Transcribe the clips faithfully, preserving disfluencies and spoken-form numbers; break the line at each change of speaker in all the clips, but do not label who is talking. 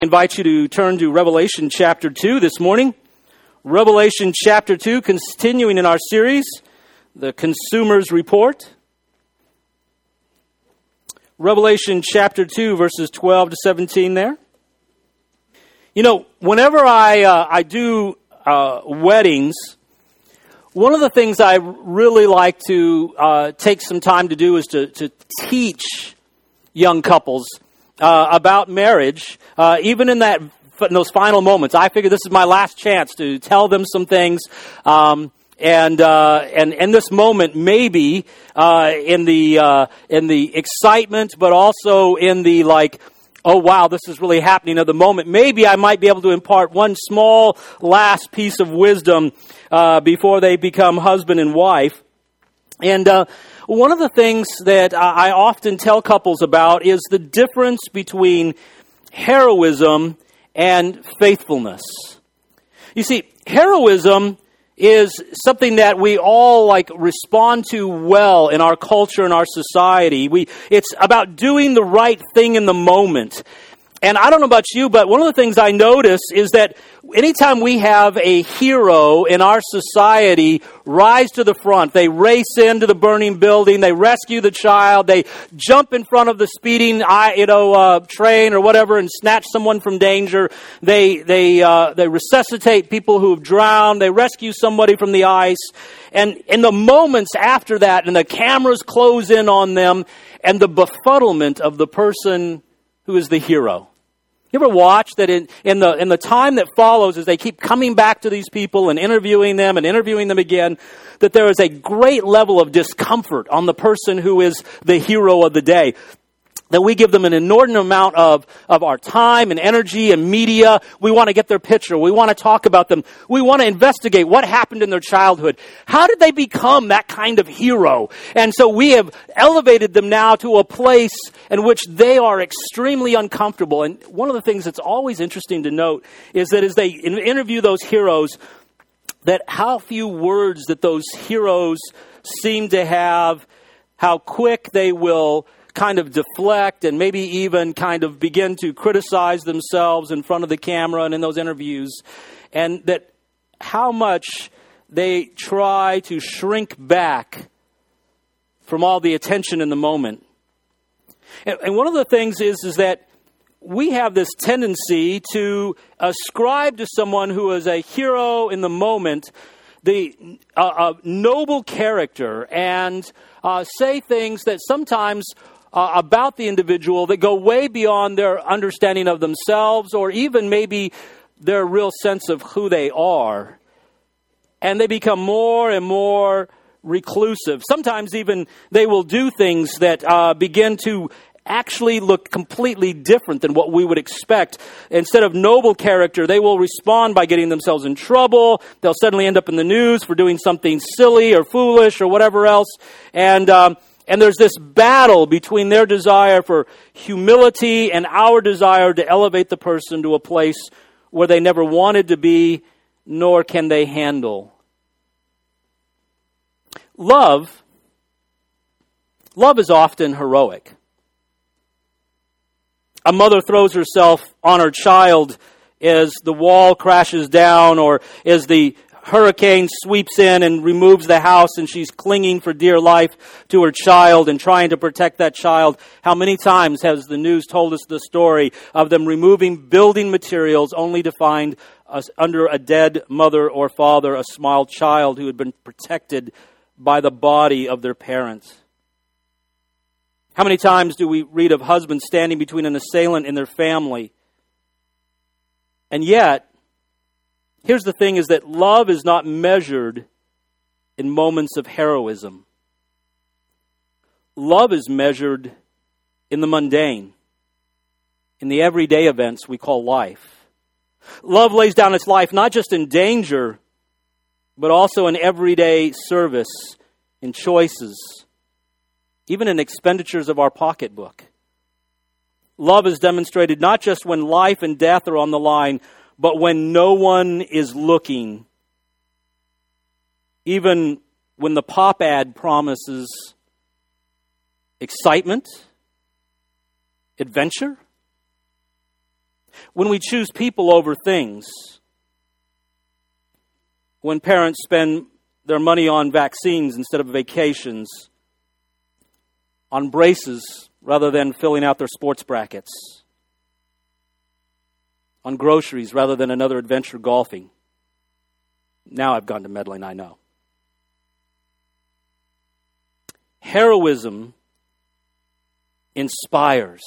I invite you to turn to Revelation chapter two this morning. Revelation chapter two, continuing in our series, The Consumer's Report. Revelation chapter two, verses twelve to seventeen there. You know, whenever I uh, I do uh, weddings, one of the things I really like to uh, take some time to do is to, to teach young couples uh, about marriage, uh, even in that in those final moments. I figure this is my last chance to tell them some things, um, and uh, and in this moment, maybe uh, in the uh, in the excitement, but also in the like, oh wow, this is really happening at the moment. Maybe I might be able to impart one small last piece of wisdom uh, before they become husband and wife. And uh, one of the things that I often tell couples about is the difference between heroism and faithfulness. You see, heroism is something that we all like respond to well in our culture and our society. We it's about doing the right thing in the moment. And I don't know about you, but one of the things I notice is that anytime we have a hero in our society rise to the front, they race into the burning building, they rescue the child, they jump in front of the speeding, you know, uh, train or whatever, and snatch someone from danger. They they uh, they resuscitate people who have drowned. They rescue somebody from the ice. And in the moments after that, and the cameras close in on them, and the befuddlement of the person who is the hero. You ever watch that in, in the in the time that follows as they keep coming back to these people and interviewing them and interviewing them again, that there is a great level of discomfort on the person who is the hero of the day? That we give them an inordinate amount of, of our time and energy and media. We want to get their picture. We want to talk about them. We want to investigate what happened in their childhood. How did they become that kind of hero? And so we have elevated them now to a place in which they are extremely uncomfortable. And one of the things that's always interesting to note is that as they interview those heroes, that how few words that those heroes seem to have, how quick they will kind of deflect and maybe even kind of begin to criticize themselves in front of the camera and in those interviews, and that how much they try to shrink back from all the attention in the moment. And, and one of the things is, is that we have this tendency to ascribe to someone who is a hero in the moment the uh, uh, noble character and uh, say things that sometimes Uh, about the individual that go way beyond their understanding of themselves or even maybe their real sense of who they are. And they become more and more reclusive. Sometimes even they will do things that uh, begin to actually look completely different than what we would expect. Instead of noble character, they will respond by getting themselves in trouble. They'll suddenly end up in the news for doing something silly or foolish or whatever else. And um And there's this battle between their desire for humility and our desire to elevate the person to a place where they never wanted to be, nor can they handle. Love, love is often heroic. A mother throws herself on her child as the wall crashes down or as the hurricane sweeps in and removes the house, and she's clinging for dear life to her child and trying to protect that child. How many times has the news told us the story of them removing building materials only to find us under a dead mother or father, a small child who had been protected by the body of their parents? How many times do we read of husbands standing between an assailant and their family? And yet, here's the thing, is that love is not measured in moments of heroism. Love is measured in the mundane, in the everyday events we call life. Love lays down its life not just in danger, but also in everyday service, in choices, even in expenditures of our pocketbook. Love is demonstrated not just when life and death are on the line, but when no one is looking. Even when the pop ad promises excitement, adventure. when we choose people over things, when parents spend their money on vaccines instead of vacations, on braces rather than filling out their sports brackets, on groceries rather than another adventure golfing. Now I've gone to meddling, I know. Heroism inspires,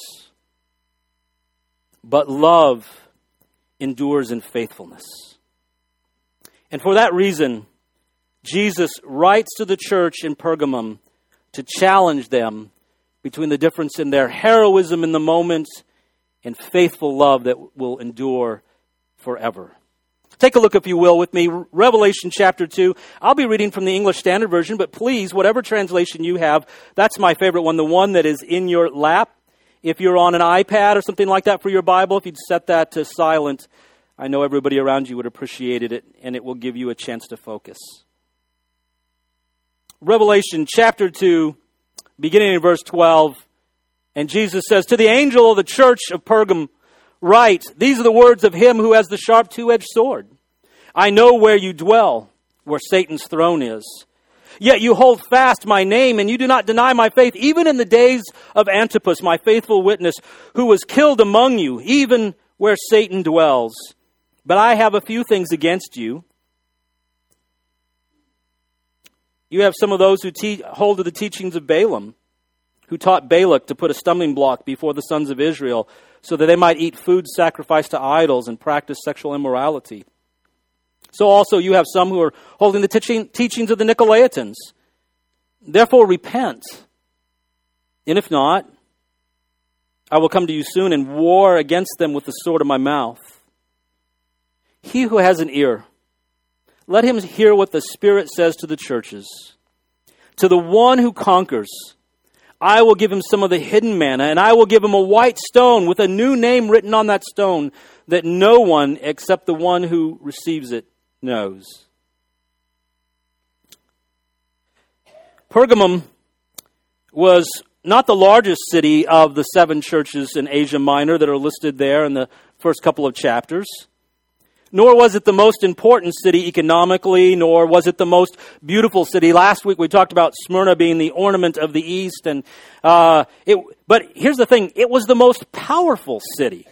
but love endures in faithfulness. And for that reason, Jesus writes to the church in Pergamum to challenge them between the difference in their heroism in the moment and faithful love that will endure forever. Take a look, if you will, with me, Revelation chapter two. I'll be reading from the English Standard Version, but please, whatever translation you have, that's my favorite one, the one that is in your lap. If you're on an iPad or something like that for your Bible, if you'd set that to silent, I know everybody around you would appreciate it, and it will give you a chance to focus. Revelation chapter two, beginning in verse twelve, and Jesus says, "To the angel of the church of Pergam, write, these are the words of him who has the sharp two-edged sword. I know where you dwell, where Satan's throne is. Yet you hold fast my name, and you do not deny my faith, even in the days of Antipas, my faithful witness, who was killed among you, even where Satan dwells. But I have a few things against you. You have some of those who te- hold to the teachings of Balaam, who taught Balak to put a stumbling block before the sons of Israel, so that they might eat food sacrificed to idols and practice sexual immorality. So also you have some who are holding the teaching, teachings of the Nicolaitans. Therefore repent. And if not, I will come to you soon and war against them with the sword of my mouth. He who has an ear, let him hear what the Spirit says to the churches. To the one who conquers, I will give him some of the hidden manna, and I will give him a white stone with a new name written on that stone that no one except the one who receives it knows." Pergamum was not the largest city of the seven churches in Asia Minor that are listed there in the first couple of chapters. Nor was it the most important city economically, nor was it the most beautiful city. Last week we talked about Smyrna being the ornament of the East, and uh, it. But here's the thing: it was the most powerful city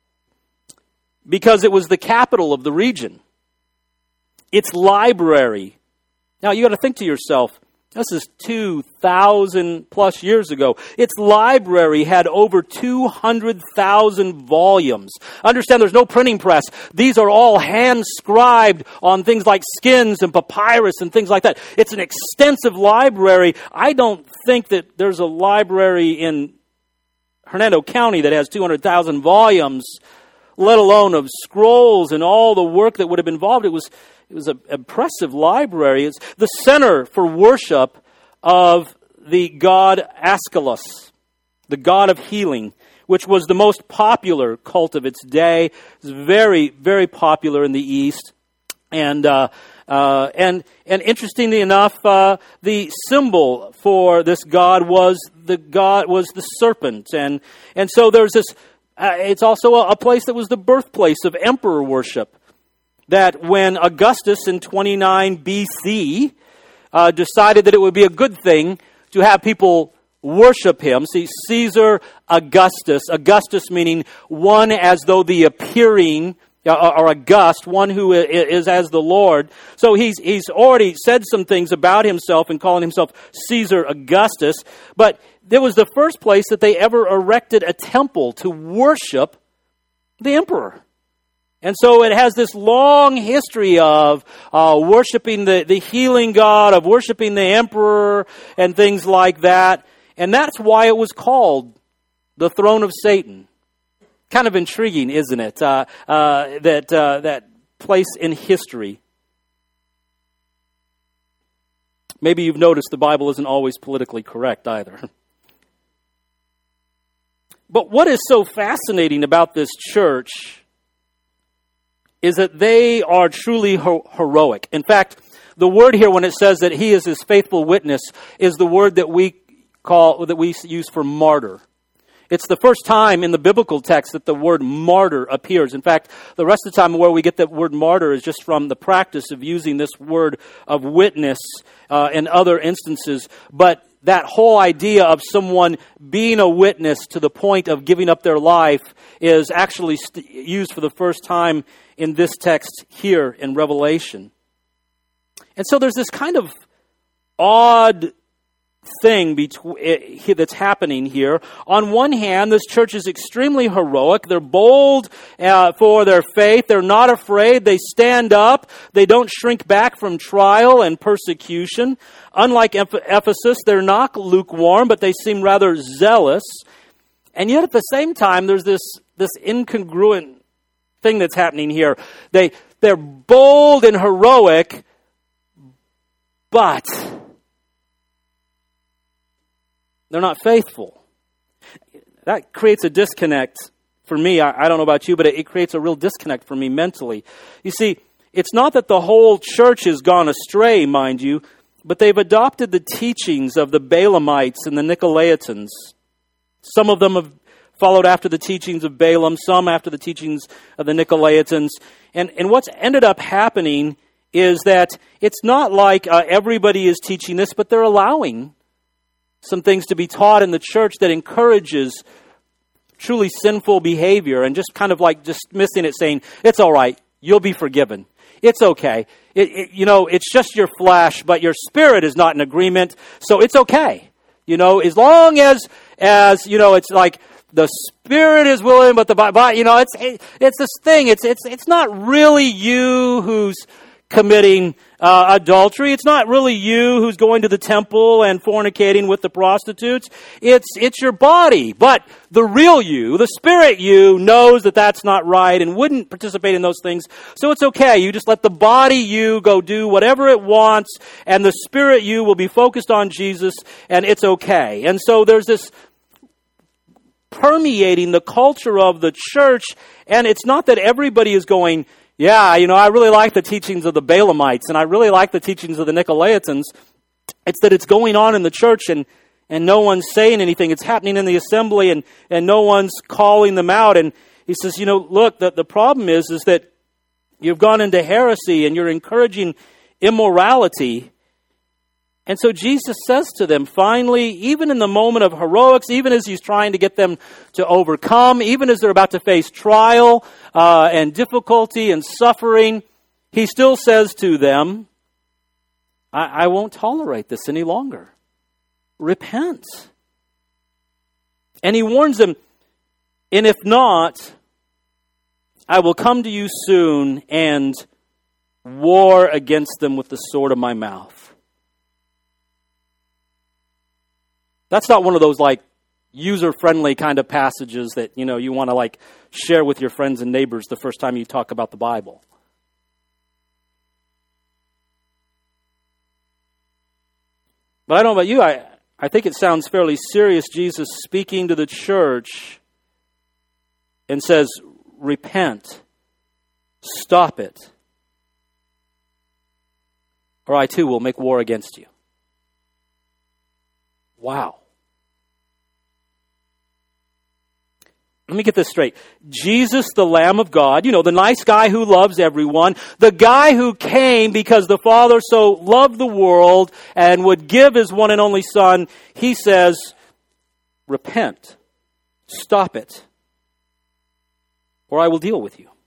because it was the capital of the region. Its library. Now you got to think to yourself, this is two thousand plus years ago. Its library had over two hundred thousand volumes. Understand, there's no printing press. These are all hand-scribed on things like skins and papyrus and things like that. It's an extensive library. I don't think that there's a library in Hernando County that has two hundred thousand volumes, let alone of scrolls and all the work that would have been involved. It was It was an impressive library. It's the center for worship of the god Aeschylus, the god of healing, which was the most popular cult of its day. It was very, very popular in the East. And uh, uh, and and interestingly enough, uh, the symbol for this god was the god was the serpent. And and so there's this. Uh, it's also a, a place that was the birthplace of emperor worship. That when Augustus in twenty-nine B C uh, decided that it would be a good thing to have people worship him. See, Caesar Augustus, Augustus meaning one as though the appearing, uh, or August, one who is as the Lord. So he's he's already said some things about himself and calling himself Caesar Augustus. But it was the first place that they ever erected a temple to worship the emperor. And so it has this long history of uh, worshiping the, the healing God, of worshiping the emperor, and things like that. And that's why it was called the throne of Satan. Kind of intriguing, isn't it? Uh, uh, that uh, that place in history. Maybe you've noticed the Bible isn't always politically correct either. But what is so fascinating about this church is that they are truly ho- heroic. In fact, the word here when it says that he is his faithful witness is the word that we call that we use for martyr. It's the first time in the biblical text that the word martyr appears. In fact, the rest of the time where we get the word martyr is just from the practice of using this word of witness uh, in other instances. But that whole idea of someone being a witness to the point of giving up their life is actually st- used for the first time in this text here in Revelation. And so there's this kind of odd thing between, that's happening here. On one hand, this church is extremely heroic. They're bold uh, for their faith. They're not afraid. They stand up. They don't shrink back from trial and persecution. Unlike Ephesus, they're not lukewarm, but they seem rather zealous. And yet at the same time, there's this, this incongruent thing that's happening here. They, they're bold and heroic, but they're not faithful. That creates a disconnect for me. I, I don't know about you, but it, it creates a real disconnect for me mentally. You see, it's not that the whole church has gone astray, mind you, but they've adopted the teachings of the Balaamites and the Nicolaitans. Some of them have followed after the teachings of Balaam, some after the teachings of the Nicolaitans. And, and what's ended up happening is that it's not like uh, everybody is teaching this, but they're allowing some things to be taught in the church that encourages truly sinful behavior and just kind of like dismissing it, saying, it's all right, you'll be forgiven. It's okay. It, it, you know, it's just your flesh, but your spirit is not in agreement, so it's okay. You know, as long as, as you know, it's like the spirit is willing, but the body, you know, it's it, it's this thing. It's it's it's not really you who's committing uh, adultery. It's not really you who's going to the temple and fornicating with the prostitutes. It's it's your body. But the real you, the spirit you, knows that that's not right and wouldn't participate in those things. So it's okay. You just let the body you go do whatever it wants, and the spirit you will be focused on Jesus, and it's okay. And so there's this permeating the culture of the church, and it's not that everybody is going, yeah, you know, I really like the teachings of the Balaamites, and I really like the teachings of the Nicolaitans. It's that it's going on in the church, and, and no one's saying anything. It's happening in the assembly, and, and no one's calling them out. And he says, you know, look, the, the problem is, is that you've gone into heresy, and you're encouraging immorality. And so Jesus says to them, finally, even in the moment of heroics, even as he's trying to get them to overcome, even as they're about to face trial uh, and difficulty and suffering, he still says to them, I, I won't tolerate this any longer. Repent. And he warns them, and if not, I will come to you soon and war against them with the sword of my mouth. That's not one of those like user-friendly kind of passages that, you know, you want to like share with your friends and neighbors the first time you talk about the Bible. But I don't know about you, I, I think it sounds fairly serious, Jesus speaking to the church and says, repent, stop it, or I too will make war against you. Wow. Let me get this straight. Jesus, the Lamb of God, you know, the nice guy who loves everyone, the guy who came because the Father so loved the world and would give his one and only Son, he says, repent, stop it, or I will deal with you.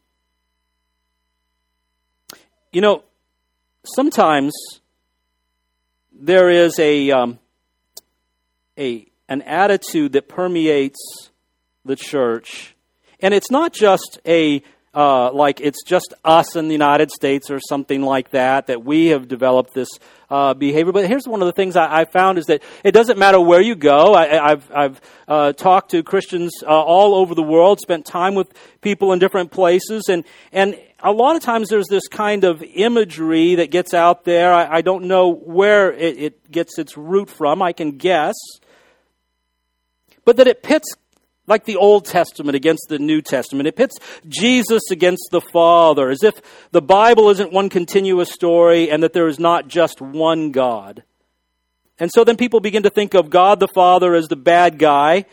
You know, sometimes there is a... Um, A, an attitude that permeates the church. And it's not just a, uh, like it's just us in the United States or something like that, that we have developed this uh, behavior. But here's one of the things I, I found is that it doesn't matter where you go. I, I've, I've uh, talked to Christians uh, all over the world, spent time with people in different places, and, and a lot of times there's this kind of imagery that gets out there. I, I don't know where it, it gets its root from. I can guess. But that it pits like the Old Testament against the New Testament. It pits Jesus against the Father, as if the Bible isn't one continuous story and that there is not just one God. And so then people begin to think of God the Father as the bad guy,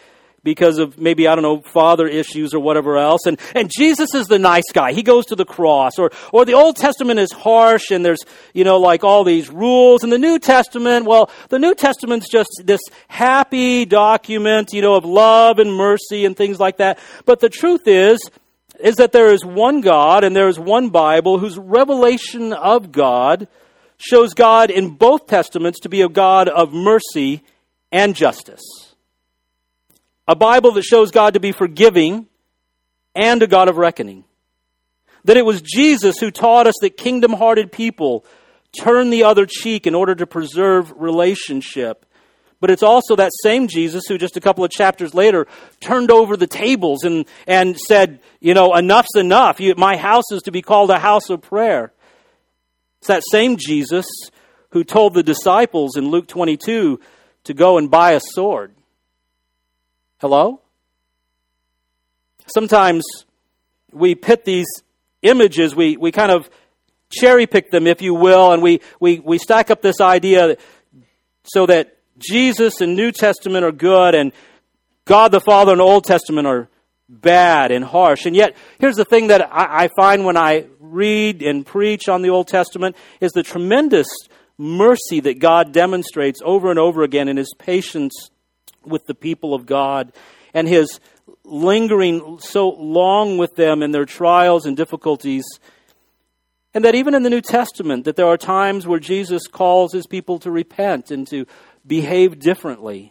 because of maybe, I don't know, father issues or whatever else. And, and Jesus is the nice guy. He goes to the cross. Or, or the Old Testament is harsh and there's, you know, like all these rules. And the New Testament, well, the New Testament's just this happy document, you know, of love and mercy and things like that. But the truth is, is that there is one God and there is one Bible whose revelation of God shows God in both Testaments to be a God of mercy and justice. A Bible that shows God to be forgiving and a God of reckoning. That it was Jesus who taught us that kingdom-hearted people turn the other cheek in order to preserve relationship. But it's also that same Jesus who just a couple of chapters later turned over the tables and, and said, you know, enough's enough. You, my house is to be called a house of prayer. It's that same Jesus who told the disciples in Luke twenty-two to go and buy a sword. Hello? Sometimes we pit these images, we, we kind of cherry pick them, if you will, and we, we, we stack up this idea so that Jesus and New Testament are good and God the Father and Old Testament are bad and harsh. And yet, here's the thing that I, I find when I read and preach on the Old Testament is the tremendous mercy that God demonstrates over and over again in His patience with the people of God and His lingering so long with them in their trials and difficulties. And that even in the New Testament, that there are times where Jesus calls His people to repent and to behave differently.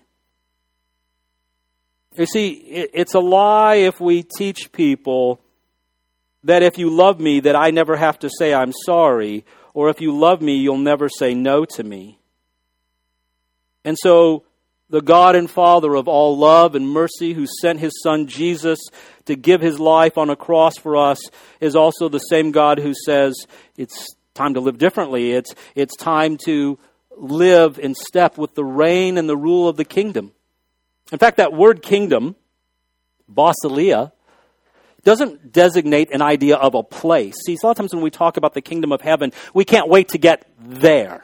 You see, it's a lie if we teach people that if you love me, that I never have to say I'm sorry, or if you love me, you'll never say no to me. And so, the God and Father of all love and mercy, who sent His Son Jesus to give His life on a cross for us, is also the same God who says it's time to live differently. It's, it's time to live in step with the reign and the rule of the kingdom. In fact, that word kingdom, basileia, doesn't designate an idea of a place. See, a lot of times when we talk about the kingdom of heaven, we can't wait to get there.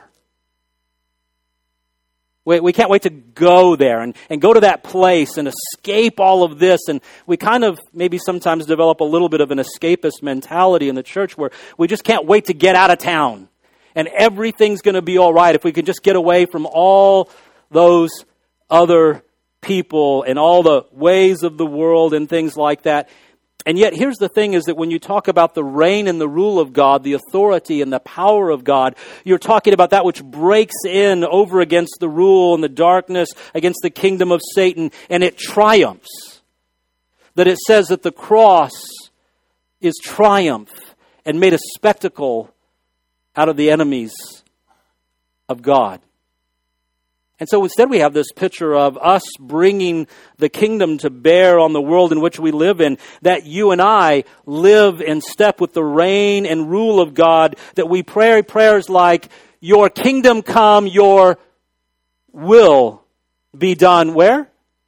We, we can't wait to go there and, and go to that place and escape all of this. And we kind of maybe sometimes develop a little bit of an escapist mentality in the church where we just can't wait to get out of town. And everything's going to be all right if we can just get away from all those other people and all the ways of the world and things like that. And yet, here's the thing is that when you talk about the reign and the rule of God, the authority and the power of God, you're talking about that which breaks in over against the rule and the darkness, against the kingdom of Satan, and it triumphs. That it says that the cross is triumph and made a spectacle out of the enemies of God. And so instead we have this picture of us bringing the kingdom to bear on the world in which we live in, that you and I live in step with the reign and rule of God, that we pray prayers like, your kingdom come, your will be done. Where?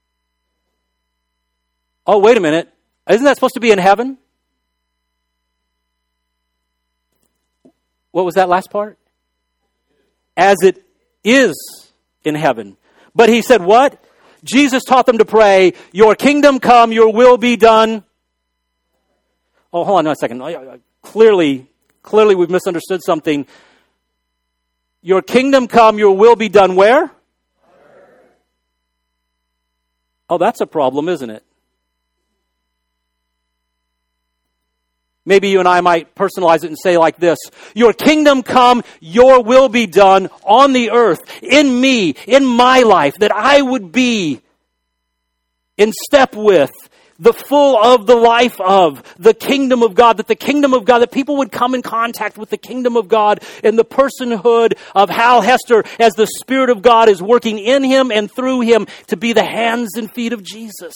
Oh, wait a minute. Isn't that supposed to be in heaven? What was that last part? As it is in heaven. But he said what? Jesus taught them to pray, your kingdom come, your will be done. Oh, hold on a second. Clearly, clearly we've misunderstood something. Your kingdom come, your will be done where? Oh, that's a problem, isn't it? Maybe you and I might personalize it and say like this, your kingdom come, your will be done on the earth, in me, in my life, that I would be in step with, the full of the life of the kingdom of God, that the kingdom of God, that people would come in contact with the kingdom of God in the personhood of Hal Hester as the Spirit of God is working in him and through him to be the hands and feet of Jesus.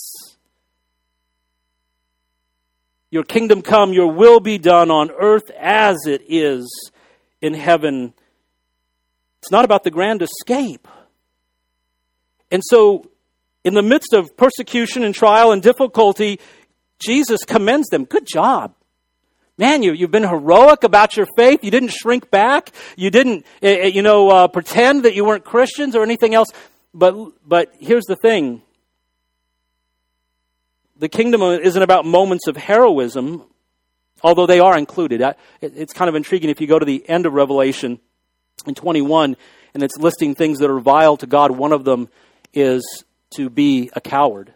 Your kingdom come, your will be done on earth as it is in heaven. It's not about the grand escape. And so, in the midst of persecution and trial and difficulty, Jesus commends them. Good job. Man, you, you've been heroic about your faith. You didn't shrink back. You didn't, you know, uh, pretend that you weren't Christians or anything else. But, but here's the thing. the kingdom isn't about moments of heroism, although they are included. It's kind of intriguing if you go to the end of Revelation in twenty-one, and it's listing things that are vile to God. One of them is to be a coward.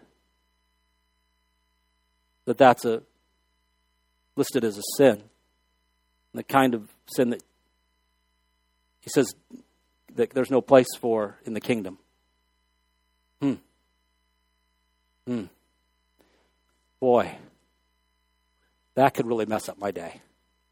That that's a listed as a sin. The kind of sin that he says that there's no place for in the kingdom. Hmm. Hmm. Boy, that could really mess up my day.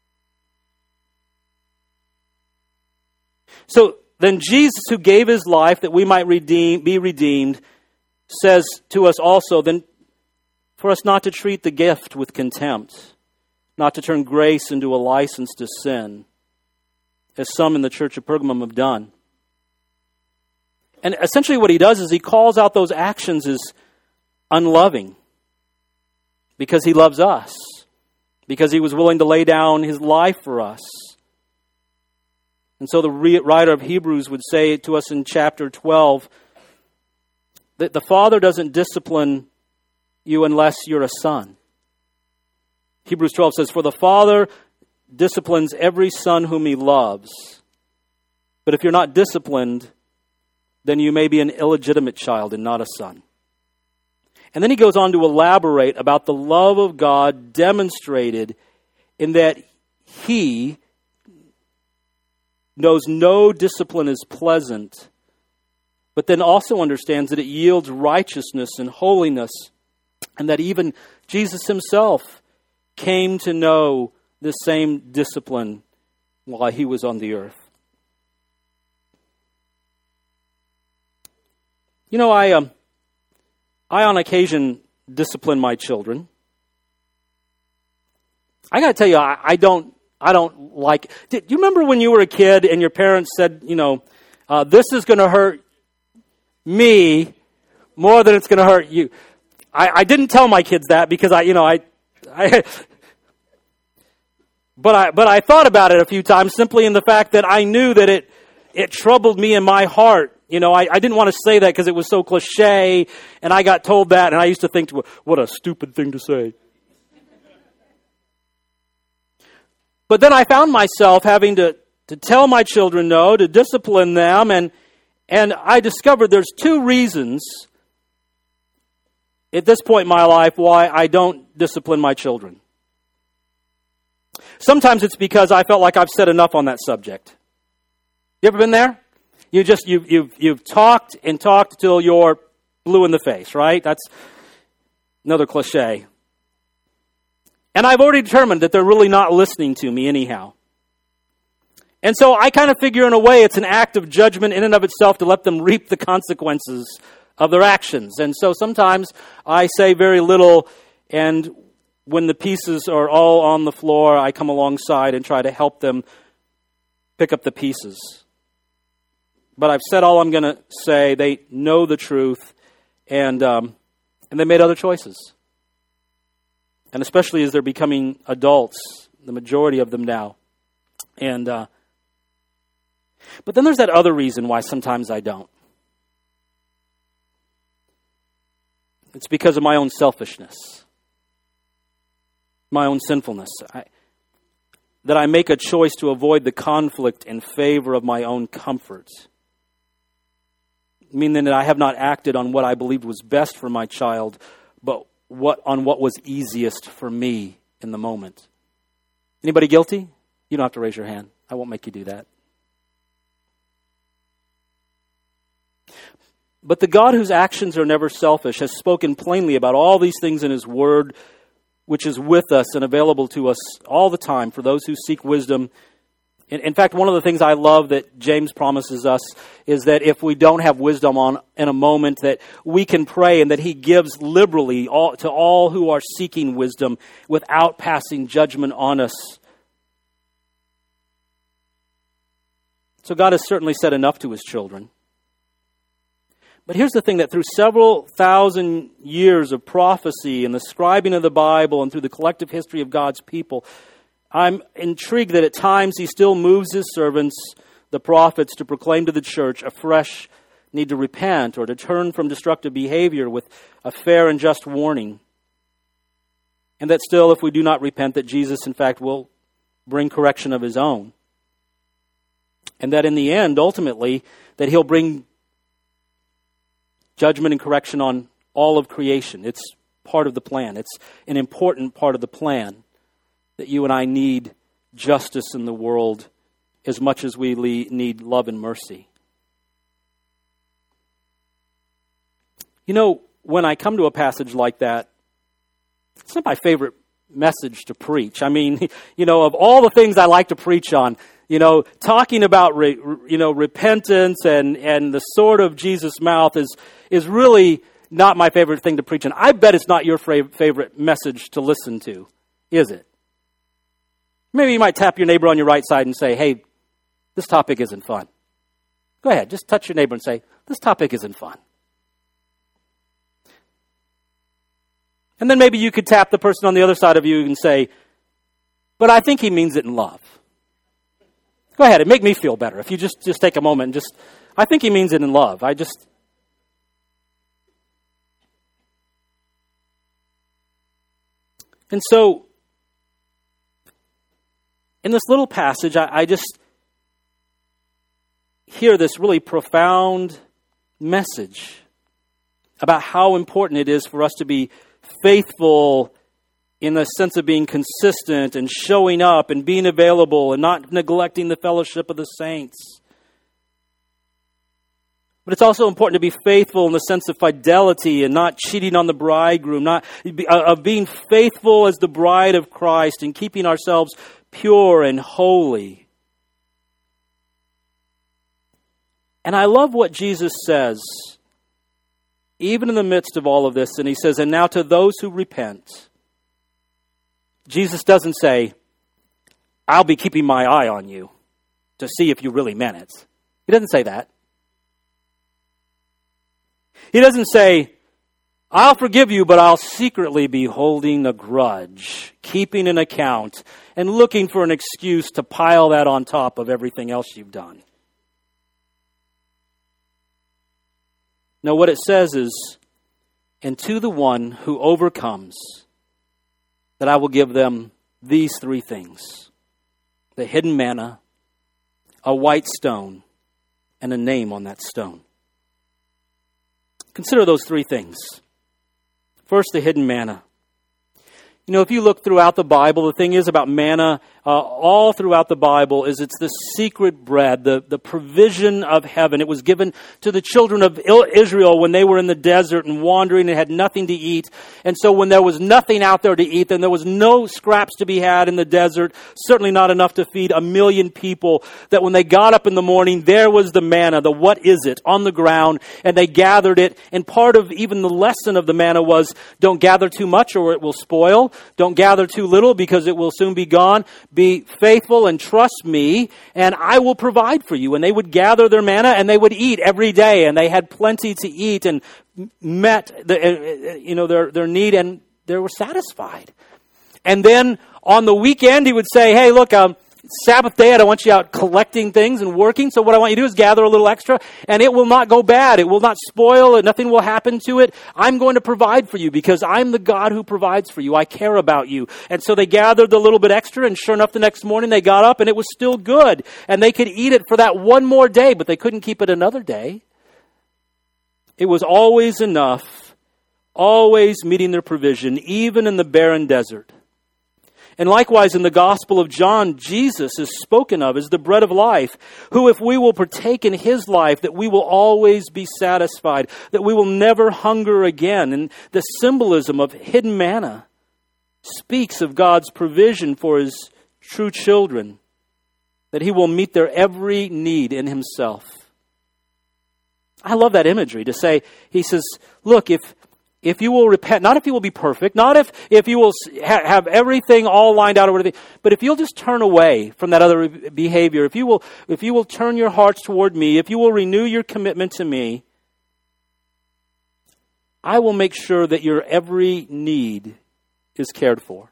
So then Jesus, who gave his life that we might redeem, be redeemed, says to us also, then for us not to treat the gift with contempt, not to turn grace into a license to sin, as some in the church of Pergamum have done. And essentially what he does is he calls out those actions as unloving because he loves us, because he was willing to lay down his life for us. And so the writer of Hebrews would say to us in chapter twelve that the Father doesn't discipline you unless you're a son. Hebrews twelve says, for the Father disciplines every son whom he loves. But if you're not disciplined, then you may be an illegitimate child and not a son. And then he goes on to elaborate about the love of God demonstrated in that he knows no discipline is pleasant, but then also understands that it yields righteousness and holiness, and that even Jesus himself came to know the same discipline while he was on the earth. You know, I um, I on occasion discipline my children. I got to tell you, I, I don't I don't like. Do you remember when you were a kid and your parents said, you know, uh, this is going to hurt me more than it's going to hurt you? I, I didn't tell my kids that because I, you know, I, I, but I, but I thought about it a few times simply in the fact that I knew that it, it troubled me in my heart. You know, I, I didn't want to say that because it was so cliche, and I got told that, and I used to think, what a stupid thing to say. But then I found myself having to, to tell my children no, to discipline them, and and I discovered there's two reasons at this point in my life why I don't discipline my children. Sometimes it's because I felt like I've said enough on that subject. You ever been there? You just you've you've you've talked and talked till you're blue in the face, right? That's another cliche. And I've already determined that they're really not listening to me anyhow. And so I kind of figure in a way it's an act of judgment in and of itself to let them reap the consequences of their actions. And so sometimes I say very little, and when the pieces are all on the floor, I come alongside and try to help them pick up the pieces. But I've said all I'm going to say. They know the truth, and um, and they made other choices. And especially as they're becoming adults, the majority of them now. And uh, but then there's that other reason why sometimes I don't. It's because of my own selfishness, my own sinfulness. I, that I make a choice to avoid the conflict in favor of my own comfort. Meaning that I have not acted on what I believed was best for my child, but what on what was easiest for me in the moment. Anybody guilty? You don't have to raise your hand. I won't make you do that. But the God whose actions are never selfish has spoken plainly about all these things in his word, which is with us and available to us all the time for those who seek wisdom. In, in fact, one of the things I love that James promises us is that if we don't have wisdom on in a moment, that we can pray and that he gives liberally all, to all who are seeking wisdom without passing judgment on us. So God has certainly said enough to his children. But here's the thing, that through several thousand years of prophecy and the scribing of the Bible and through the collective history of God's people, I'm intrigued that at times he still moves his servants, the prophets, to proclaim to the church a fresh need to repent or to turn from destructive behavior with a fair and just warning. And that still, if we do not repent, that Jesus, in fact, will bring correction of his own. And that in the end, ultimately, that he'll bring judgment and correction on all of creation. It's part of the plan. It's an important part of the plan that you and I need justice in the world as much as we need love and mercy. You know, when I come to a passage like that, it's not my favorite message to preach. I mean, you know, of all the things I like to preach on, you know, talking about, re, you know, repentance and, and the sword of Jesus' mouth is, is really not my favorite thing to preach on. I bet it's not your favorite message to listen to, is it? Maybe you might tap your neighbor on your right side and say, hey, this topic isn't fun. Go ahead, just touch your neighbor and say, this topic isn't fun. And then maybe you could tap the person on the other side of you and say, but I think he means it in love. Go ahead, and make me feel better. If you just, just take a moment and just, I think he means it in love. I just... And so, in this little passage, I, I just hear this really profound message about how important it is for us to be faithful in the sense of being consistent and showing up and being available and not neglecting the fellowship of the saints. But it's also important to be faithful in the sense of fidelity and not cheating on the bridegroom, not of being faithful as the bride of Christ and keeping ourselves pure and holy. And I love what Jesus says, even in the midst of all of this. And he says, and now to those who repent. Jesus doesn't say, I'll be keeping my eye on you to see if you really meant it. He doesn't say that. He doesn't say, I'll forgive you, but I'll secretly be holding a grudge, keeping an account, and looking for an excuse to pile that on top of everything else you've done. No, what it says is, and to the one who overcomes, that I will give them these three things: the hidden manna, a white stone, and a name on that stone. Consider those three things. First, the hidden manna. You know, if you look throughout the Bible, the thing is about manna, uh, all throughout the Bible, is it's the secret bread, the, the provision of heaven. It was given to the children of Israel when they were in the desert and wandering and had nothing to eat. And so when there was nothing out there to eat, then there was no scraps to be had in the desert, certainly not enough to feed a million people, that when they got up in the morning, there was the manna, the what is it, on the ground, and they gathered it. And part of even the lesson of the manna was, don't gather too much or it will spoil. Don't gather too little because it will soon be gone. Be faithful and trust me, and I will provide for you. And they would gather their manna and they would eat every day, and they had plenty to eat and met the, you know, their, their need, and they were satisfied. And then on the weekend, he would say, hey, look, um, Sabbath day, I don't want you out collecting things and working. So what I want you to do is gather a little extra, and it will not go bad. It will not spoil, and nothing will happen to it. I'm going to provide for you because I'm the God who provides for you. I care about you. And so they gathered a little bit extra, and sure enough, the next morning they got up and it was still good. And they could eat it for that one more day, but they couldn't keep it another day. It was always enough, always meeting their provision, even in the barren desert. And likewise, in the Gospel of John, Jesus is spoken of as the bread of life, who, if we will partake in his life, that we will always be satisfied, that we will never hunger again. And the symbolism of hidden manna speaks of God's provision for his true children, that he will meet their every need in himself. I love that imagery to say, he says, look, if If you will repent, not if you will be perfect, not if, if you will ha- have everything all lined out or everything, but if you'll just turn away from that other behavior, if you will, if you will turn your hearts toward me, if you will renew your commitment to me, I will make sure that your every need is cared for.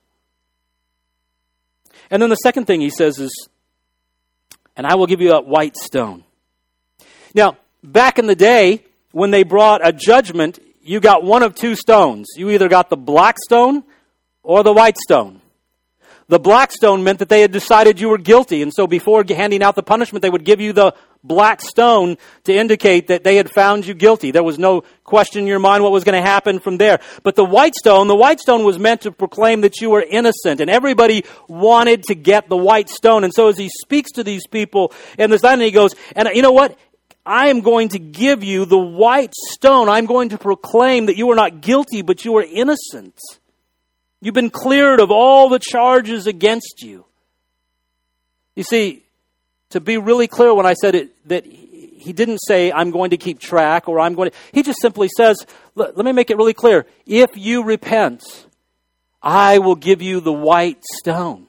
And then the second thing he says is, and I will give you a white stone. Now, back in the day, when they brought a judgment, you got one of two stones. You either got the black stone or the white stone. The black stone meant that they had decided you were guilty, and so before handing out the punishment, they would give you the black stone to indicate that they had found you guilty. There was no question in your mind what was going to happen from there. But the white stone, the white stone was meant to proclaim that you were innocent, and everybody wanted to get the white stone. And so as he speaks to these people in this line, he goes, and you know what? I am going to give you the white stone. I'm going to proclaim that you are not guilty, but you are innocent. You've been cleared of all the charges against you. You see, to be really clear when I said it, that he didn't say, I'm going to keep track, or I'm going to... He just simply says, let, let me make it really clear. If you repent, I will give you the white stone.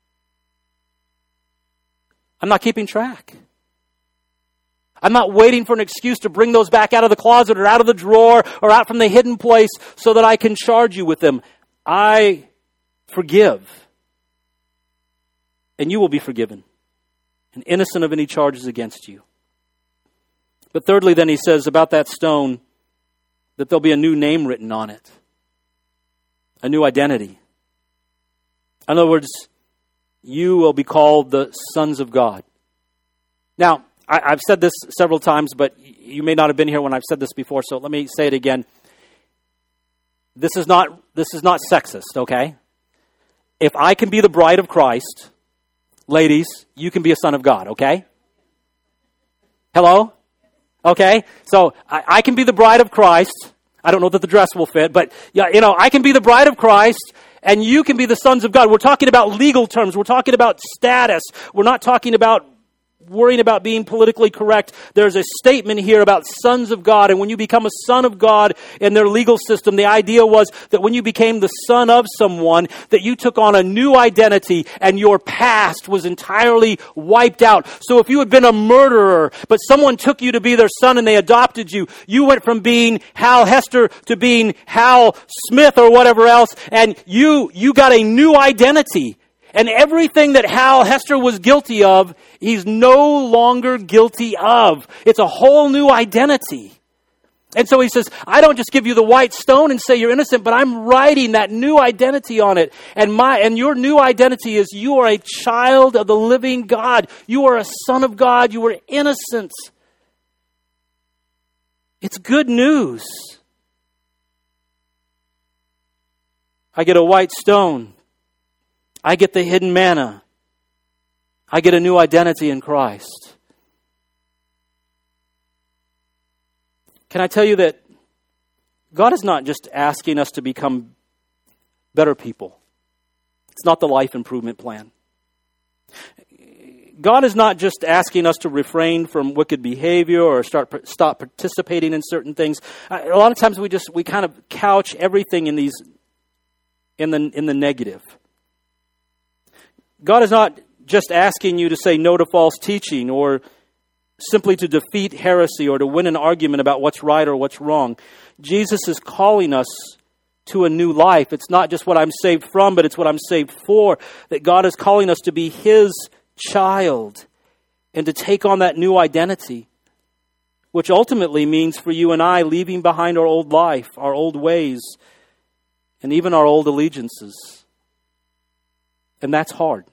I'm not keeping track. I'm not waiting for an excuse to bring those back out of the closet or out of the drawer or out from the hidden place so that I can charge you with them. I forgive, and you will be forgiven, and innocent of any charges against you. But thirdly, then he says about that stone that there'll be a new name written on it, a new identity. In other words, you will be called the sons of God. Now, I, I've said this several times, but you may not have been here when I've said this before, so let me say it again. This is not this is not sexist, okay? If I can be the bride of Christ, ladies, you can be a son of God, okay? Hello? Okay? So I, I can be the bride of Christ. I don't know that the dress will fit, but yeah, you know, I can be the bride of Christ and you can be the sons of God. We're talking about legal terms. We're talking about status. We're not talking about worrying about being politically correct. There's a statement here about sons of God, and when you become a son of God in their legal system, the idea was that when you became the son of someone, that you took on a new identity and your past was entirely wiped out. So if you had been a murderer, but someone took you to be their son and they adopted you, you went from being Hal Hester to being Hal Smith or whatever else, and you you got a new identity. And everything that Hal Hester was guilty of, he's no longer guilty of. It's a whole new identity. And so he says, I don't just give you the white stone and say you're innocent, but I'm writing that new identity on it. And my and your new identity is you are a child of the living God. You are a son of God. You are innocent. It's good news. I get a white stone. I get the hidden manna. I get a new identity in Christ. Can I tell you that God is not just asking us to become better people. It's not the life improvement plan. God is not just asking us to refrain from wicked behavior or start stop participating in certain things. A lot of times we just we kind of couch everything in these in the in the negative. God is not just asking you to say no to false teaching or simply to defeat heresy or to win an argument about what's right or what's wrong. Jesus is calling us to a new life. It's not just what I'm saved from, but it's what I'm saved for. That God is calling us to be His child and to take on that new identity, which ultimately means for you and I leaving behind our old life, our old ways, and even our old allegiances. And that's hard.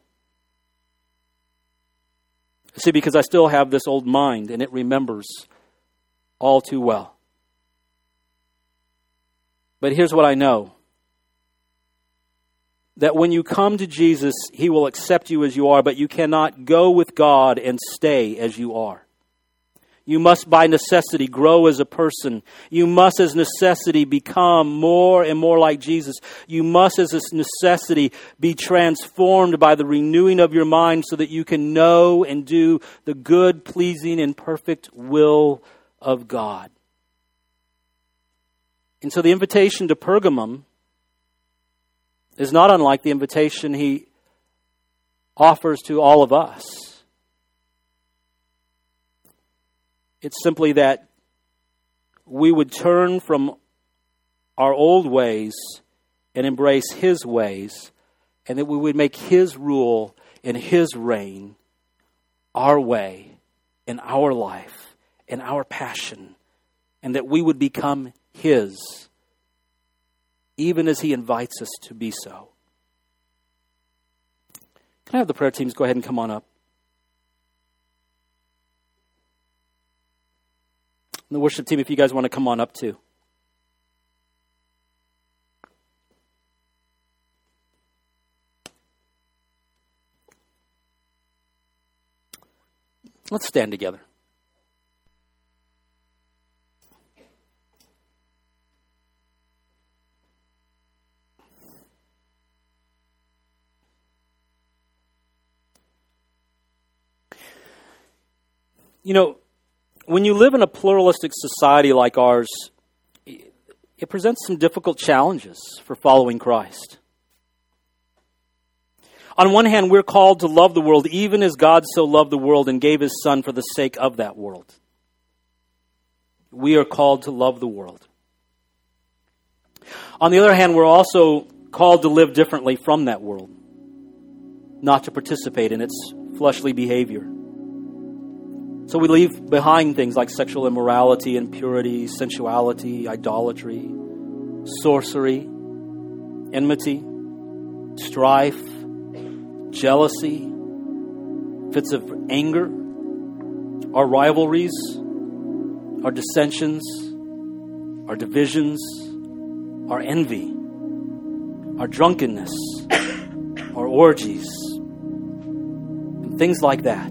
See, because I still have this old mind and it remembers all too well. But here's what I know. That when you come to Jesus, He will accept you as you are, but you cannot go with God and stay as you are. You must by necessity grow as a person. You must as necessity become more and more like Jesus. You must as a necessity be transformed by the renewing of your mind so that you can know and do the good, pleasing, and perfect will of God. And so the invitation to Pergamum is not unlike the invitation He offers to all of us. It's simply that we would turn from our old ways and embrace His ways, and that we would make His rule and His reign our way in our life and our passion, and that we would become His, even as He invites us to be so. Can I have the prayer teams go ahead and come on up? And the worship team, if you guys want to come on up too. Let's stand together. You know, when you live in a pluralistic society like ours, it presents some difficult challenges for following Christ. On one hand, we're called to love the world even as God so loved the world and gave his Son for the sake of that world. We are called to love the world. On the other hand, we're also called to live differently from that world, not to participate in its fleshly behavior. So we leave behind things like sexual immorality, impurity, sensuality, idolatry, sorcery, enmity, strife, jealousy, fits of anger, our rivalries, our dissensions, our divisions, our envy, our drunkenness, our orgies, and things like that.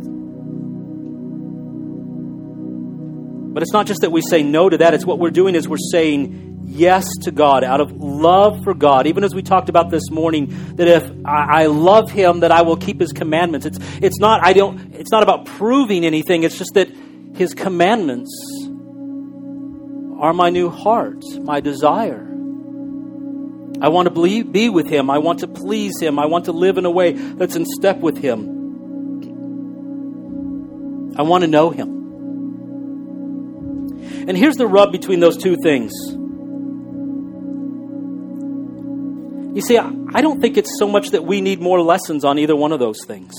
But it's not just that we say no to that. It's what we're doing is we're saying yes to God out of love for God. Even as we talked about this morning, that if I, I love him, that I will keep his commandments. It's it's not I don't it's not about proving anything. It's just that his commandments are my new heart, my desire. I want to believe, be with him. I want to please him. I want to live in a way that's in step with him. I want to know him. And here's the rub between those two things. You see, I don't think it's so much that we need more lessons on either one of those things.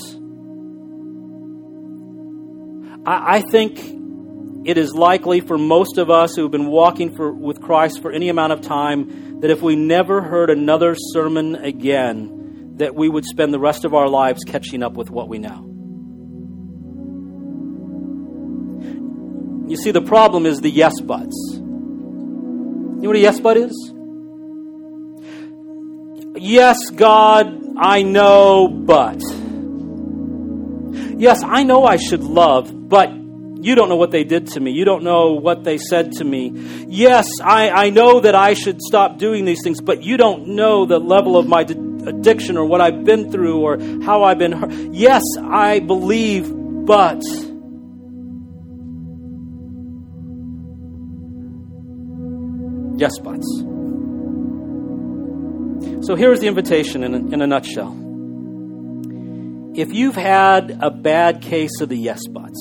I, I think it is likely for most of us who have been walking for, with Christ for any amount of time that if we never heard another sermon again, that we would spend the rest of our lives catching up with what we know. You see, the problem is the yes buts. You know what a yes but is? Yes, God, I know, but. Yes, I know I should love, but you don't know what they did to me. You don't know what they said to me. Yes, I, I know that I should stop doing these things, but you don't know the level of my d- addiction or what I've been through or how I've been hurt. Yes, I believe, but. Yes, buts. So here's the invitation in a, in a nutshell. If you've had a bad case of the yes buts,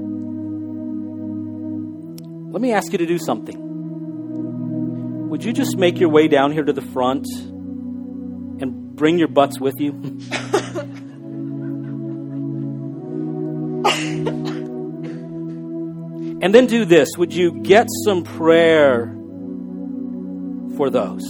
let me ask you to do something. Would you just make your way down here to the front and bring your butts with you? And then do this. Would you get some prayer for those?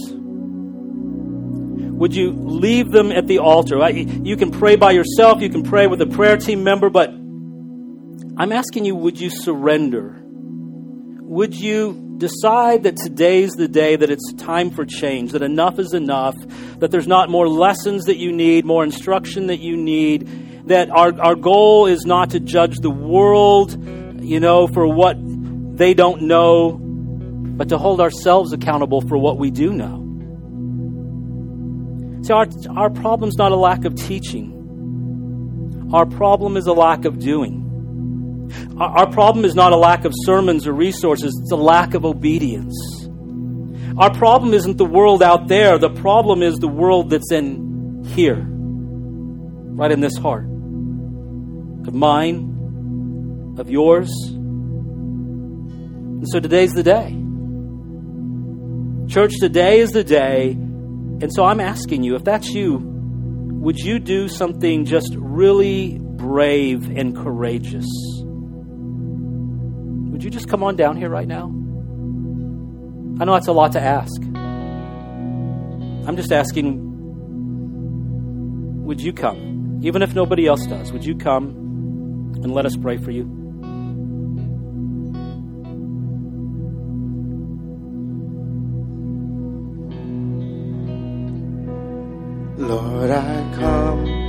Would you leave them at the altar? You can pray by yourself. You can pray with a prayer team member. But I'm asking you, would you surrender? Would you decide that today's the day that it's time for change, that enough is enough, that there's not more lessons that you need, more instruction that you need, that our, our goal is not to judge the world, you know, for what they don't know, but to hold ourselves accountable for what we do know. See, our, our problem's not a lack of teaching. Our problem is a lack of doing. Our, our problem is not a lack of sermons or resources. It's a lack of obedience. Our problem isn't the world out there. The problem is the world that's in here, right in this heart, of mine, of yours. And so today's the day. Church, today is the day. And so I'm asking you, if that's you, would you do something just really brave and courageous? Would you just come on down here right now? I know that's a lot to ask. I'm just asking, would you come? even if nobody else does, would you come and let us pray for you?
Lord, I come